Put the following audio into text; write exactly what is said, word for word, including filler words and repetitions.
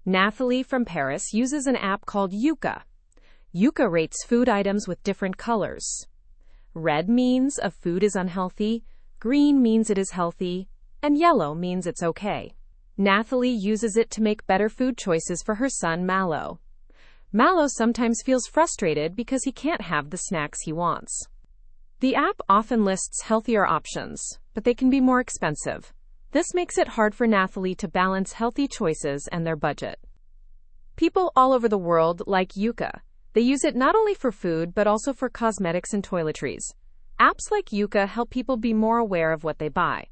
Nathalie from Paris uses an app called Yuka. Yuka rates food items with different colors. Red means a food is unhealthy, green means it is healthy, and yellow means it's okay. Nathalie uses it to make better food choices for her son Mallow. Mallow sometimes feels frustrated because he can't have the snacks he wants. The app often lists healthier options, but they can be more expensive. This makes it hard for Nathalie to balance healthy choices and their budget. People all over the world like Yuka. They use it not only for food, but also for cosmetics and toiletries. Apps like Yuka help people be more aware of what they buy.